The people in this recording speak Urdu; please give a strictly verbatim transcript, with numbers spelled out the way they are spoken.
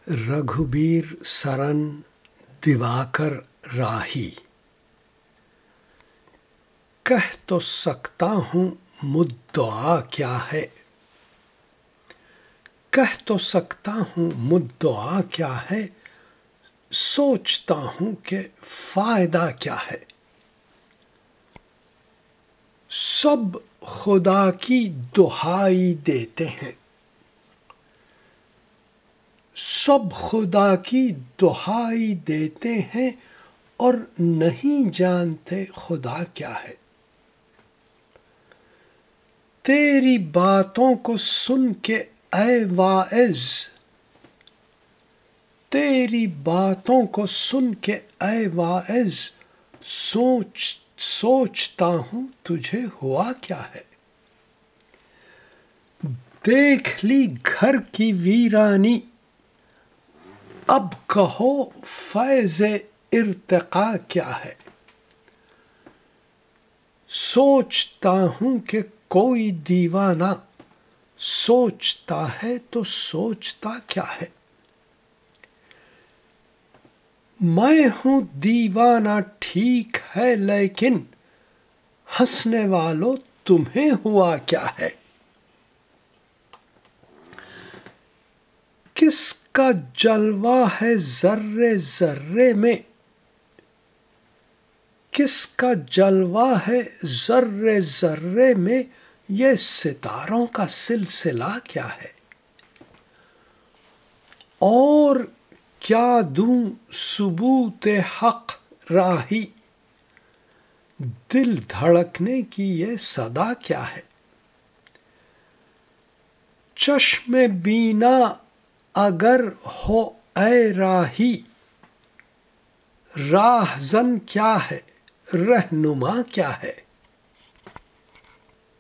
رگھبیر سرن دیواکر راہی۔ کہہ تو سکتا ہوں مدعا کیا ہے، کہہ تو سکتا ہوں مدعا کیا ہے، سوچتا ہوں کہ فائدہ کیا ہے۔ سب خدا کی دہائی دیتے ہیں، سب خدا کی دہائی دیتے ہیں اور نہیں جانتے خدا کیا ہے۔ تیری باتوں کو سن کے اے واعظ، تیری باتوں کو سن کے اے واعظ، سوچ سوچتا ہوں تجھے ہوا کیا ہے۔ دیکھ لی گھر کی ویرانی، اب کہو فیض ارتقا کیا ہے۔ سوچتا ہوں کہ کوئی دیوانہ سوچتا ہے تو سوچتا کیا ہے۔ میں ہوں دیوانہ ٹھیک ہے لیکن ہنسنے والوں تمہیں ہوا کیا ہے۔ کس کا جلوہ ہے ذرے ذرے میں، کس کا جلوہ ہے ذرے ذرے میں، یہ ستاروں کا سلسلہ کیا ہے۔ اور کیا دوں ثبوت حق راہی، دل دھڑکنے کی یہ صدا کیا ہے۔ چشم بینا اگر ہو اے راہی، راہزن کیا ہے رہنما کیا ہے۔